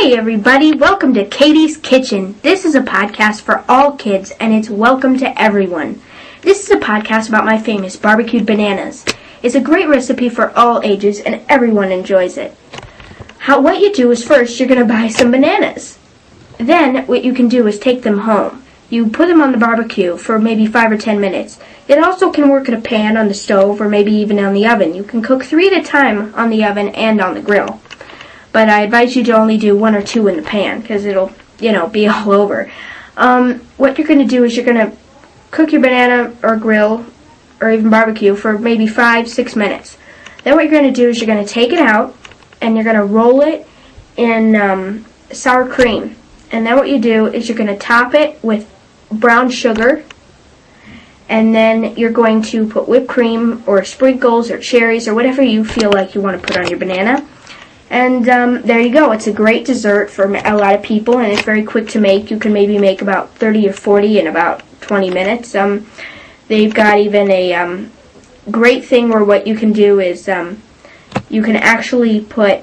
Hey everybody, welcome to Katie's Kitchen. This is a podcast for all kids and it's welcome to everyone. This is a podcast about my famous barbecued bananas. It's a great recipe for all ages and everyone enjoys it. What you do is first you're going to buy some bananas. Then what you can do is take them home. You put them on the barbecue for maybe 5 or 10 minutes. It also can work in a pan on the stove or maybe even on the oven. You can cook 3 at a time on the oven and on the grill. But I advise you to only do 1 or 2 in the pan because it'll, be all over. What you're going to do is you're going to cook your banana or grill or even barbecue for maybe 5-6 minutes. Then what you're going to do is you're going to take it out and you're going to roll it in sour cream. And then what you do is you're going to top it with brown sugar. And then you're going to put whipped cream or sprinkles or cherries or whatever you feel like you want to put on your banana. And there you go. It's a great dessert for a lot of people, and it's very quick to make. You can maybe make about 30 or 40 in about 20 minutes. They've got even a great thing where what you can do is you can actually put,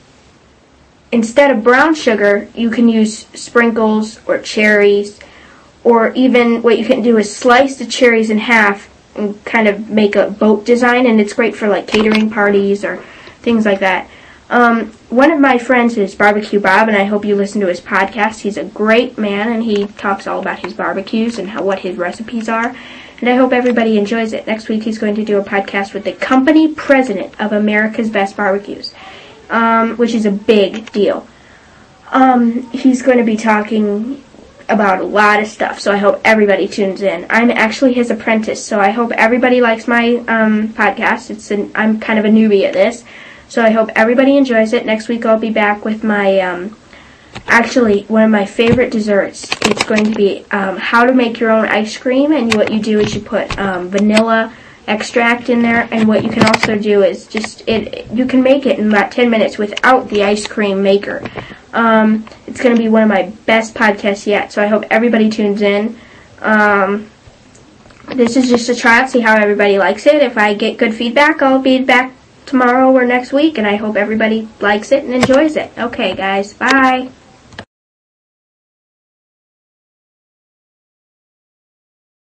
instead of brown sugar, you can use sprinkles or cherries, or even what you can do is slice the cherries in half and kind of make a boat design, and it's great for like catering parties or things like that. One of my friends is Barbecue Bob, and I hope you listen to his podcast. He's a great man, and he talks all about his barbecues and what his recipes are, and I hope everybody enjoys it. Next week he's going to do a podcast with the company president of America's Best Barbecues, which is a big deal. He's going to be talking about a lot of stuff, so I hope everybody tunes in. I'm actually his apprentice, so I hope everybody likes my podcast. I'm kind of a newbie at this. So I hope everybody enjoys it. Next week I'll be back with my, actually, one of my favorite desserts. It's going to be how to make your own ice cream. And what you do is you put vanilla extract in there. And what you can also do is you can make it in about 10 minutes without the ice cream maker. It's going to be one of my best podcasts yet. So I hope everybody tunes in. This is just a trial, see how everybody likes it. If I get good feedback, I'll be back tomorrow or next week, and I hope everybody likes it and enjoys it. Okay, guys, bye.